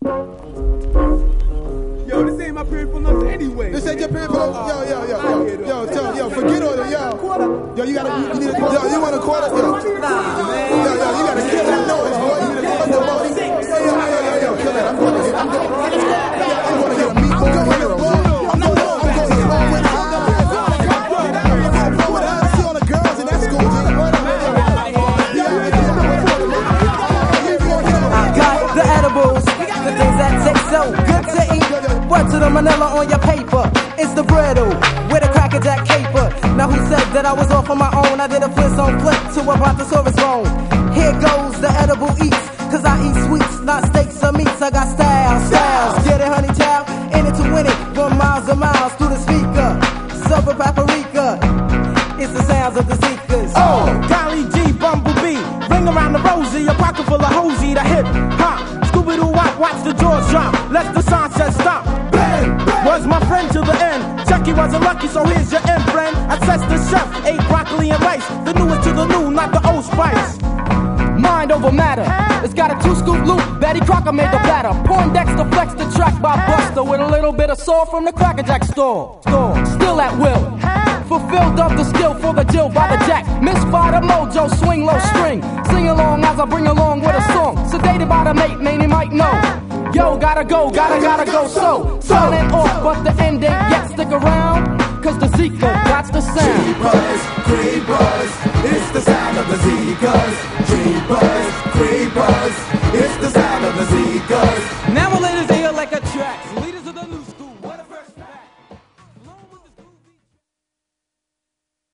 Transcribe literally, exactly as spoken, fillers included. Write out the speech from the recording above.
Yo, this ain't my period for nothing anyway. This ain't your period for nothing. Yo, yo, yo, yo, yo, yo, yo, forget all that, yo. Yo, you gotta, you need a, yo, you want a quarter? Yo, Nah, man. yo, yo, you gotta kill that noise, boy. You need a quarter, boy. Yo, yo, yo, yo, yo, kill it. I'm going to get, I'm going, I'm going to get a meatball here, boy. I'm going to, I'm going to roll with her. I'm going to roll with her. See all the girls in that school, G. I got the edibles, the things that taste so good to eat. Word to the manila on your paper. It's the brittle with a Cracker Jack caper. Now who said that I was off on my own? I did a Flintstone flip to a brontosaurus bone. Here goes the edible eats, cause I eat sweets, not steaks or meats. I got style, styles. Get it, honey child, in it to win it. Run miles and miles through the speaker. Silver paprika, it's the sounds of the seekers. Oh, golly G, Bumblebee. Ring around the rosy, a pocket full of hosey. The hip hop, Scooby-Doo wop, watch the jaws drop. Let the sunset stop. Bang, bang. Was my friend to the end. Chucky wasn't lucky, so here's your end, friend. I test the chef, ate broccoli and rice. The newest to the new, not the old spice. Mind over matter. It's got a two-scoop loop. Betty Crocker made the batter. Poindexter flex the track by Buster with a little bit of soul from the Cracker Jack store. Store. Still at will. Fulfilled of the skill for the Jill by the Jack. Misfire the mojo, swing low string. Sing along as I bring along with a song. Sedated by the mate, man, he might know. Yo, gotta go, gotta, gotta go so. Silent off, but the end ain't yet. Stick around, cause the Zika got the sound. Creepers, creepers.